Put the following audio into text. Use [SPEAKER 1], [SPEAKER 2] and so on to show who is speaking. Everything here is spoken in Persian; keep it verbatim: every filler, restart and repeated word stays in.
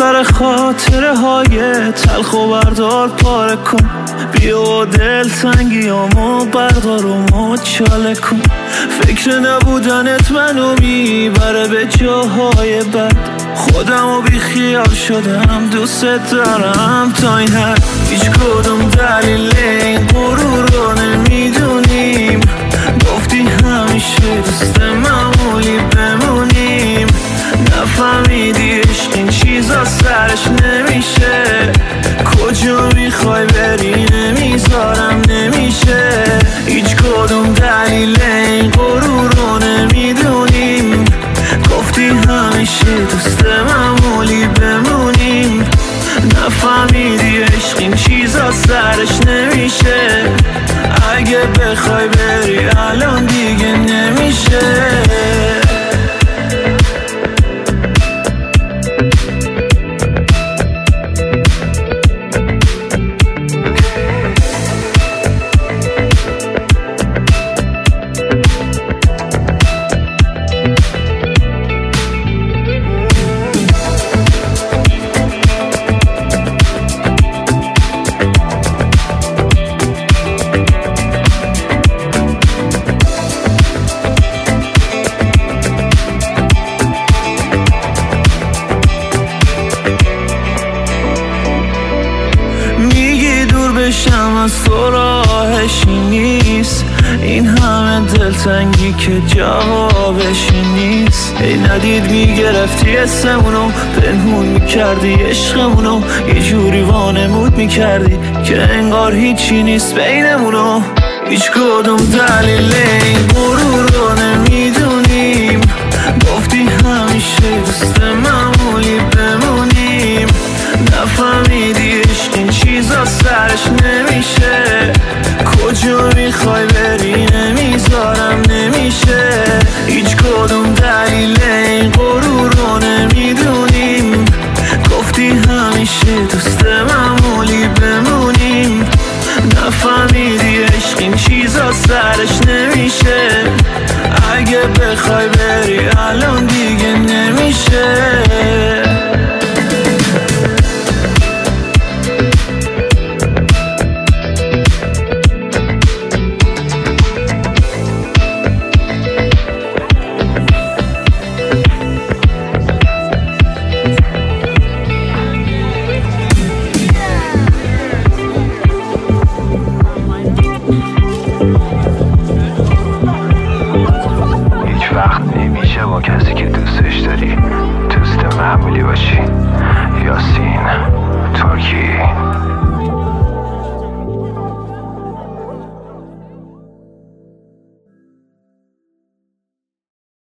[SPEAKER 1] دفتر خاطره های تلخ و بردار پاره کن، بیا دل تنگیامو بردار و مچاله کن. فکر نبودنت منو میبره به جاهای بد، خودم و بی خیال شدم دوست دارم تا این حد. هیچ کدوم دلیل این غرور رو نمیدونیم، گفتی همیشه دوست معمولی بمونیم. نفهمیدی عشق این چیزا سرش نمیشه، کجا میخوای بری نمیذارم نمیشه. هیچ کدوم دلیل این غرور رو نمیدونیم، گفتی همیشه دوست معمولی بمونیم. نفهمیدی عشق این چیزا سرش نمیشه، اگه بخوای بری الان دیگه نمیشه. بشم از تو راهشی نیست، این همه دلتنگی که جوابشی نیست. ای ندید میگرفتی اسمونو، پنهون میکردی عشقمونو، یه جوری وانمود میکردی که انگار هیچی نیست بینمونو. هیچ کدوم دلیل این غرور رو نمیدونیم، گفتی همیشه دوست معمولی بمونیم. نفهمیدی عشق این چیزا سرش نمیشه، کجا میخوای بری نمیذارم نمیشه. هیچ کدوم دلیل این غرور رو نمیدونیم، گفتی همیشه دوست معمولی بمونیم. نفهمیدی عشق این چیزا سرش نمیشه، اگه بخوای بری الان دیگه نمیشه.
[SPEAKER 2] وقت نمیشه با کسی که دوستش داری دوست معمولی باشی. یاسین.